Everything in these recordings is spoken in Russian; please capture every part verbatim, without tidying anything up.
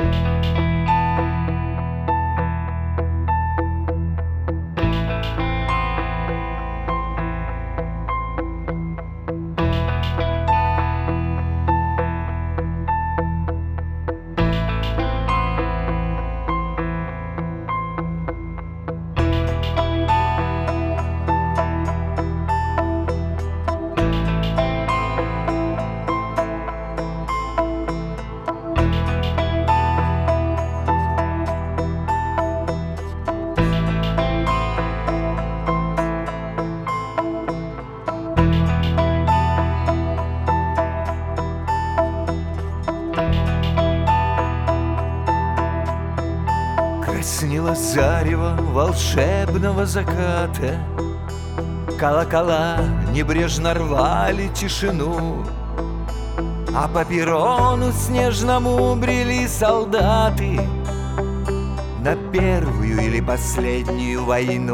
Снилось зарево волшебного заката, колокола небрежно рвали тишину, а по перрону снежному брели солдаты на первую или последнюю войну.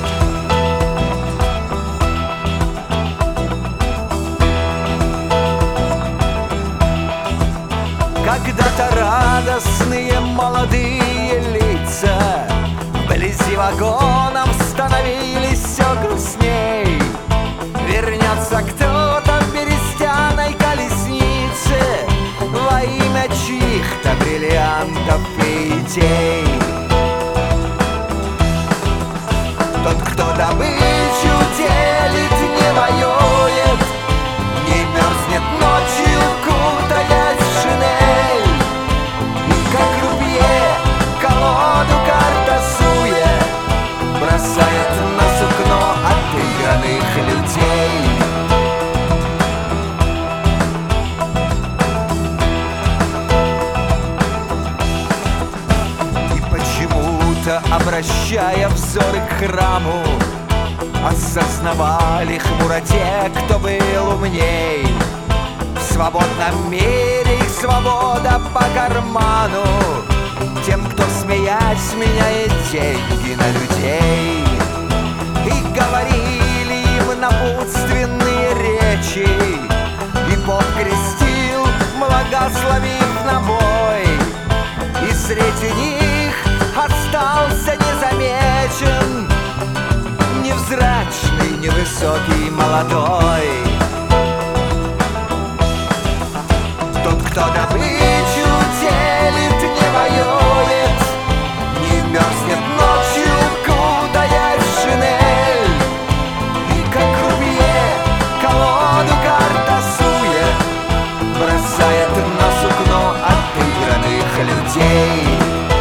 Когда-то радостные молодые лица вблизи вагоном становились все грустней. Вернется кто-то в берестяной колеснице во имя чьих-то бриллиантов и идей. Тот, кто добычу делит, не воюет, не мерзнет ночью, кутаясь в шинель, и как крупье колоду карт тасуя бросает на сукно отыгранных людей. И почему-то, обращая взоры к храму, осознавали хмуро те, кто был умней. В свободном мире их свобода по карману, тем, кто, смеясь, меняет деньги на людей. И говорили им напутственные речи, и поп крестил, благословив на бой. И среди них остался незамечен невзрачный, невысокий, молодой. Тот, кто добычу делит, не воюет, не мерзнет ночью, кутаясь в шинель, и как крупье колоду карт тасуя бросает на сукно отыгранных людей.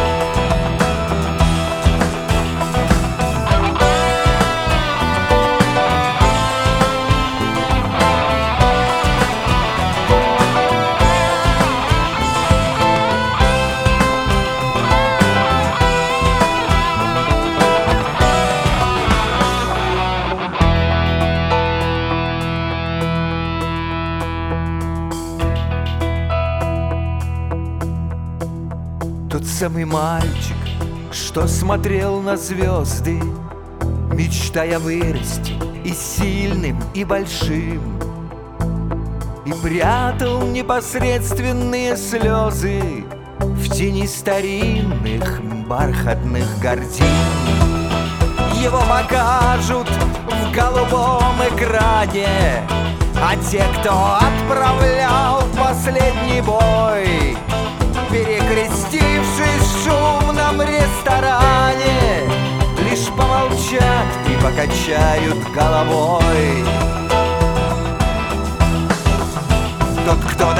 Тот самый мальчик, что смотрел на звезды, мечтая вырасти и сильным, и большим, и прятал непосредственные слезы в тени старинных бархатных гардин. Его покажут в голубом экране, а те, кто отправлял в последний бой, перекрестившись в шумном ресторане, лишь помолчат и покачают головой. Тот, кто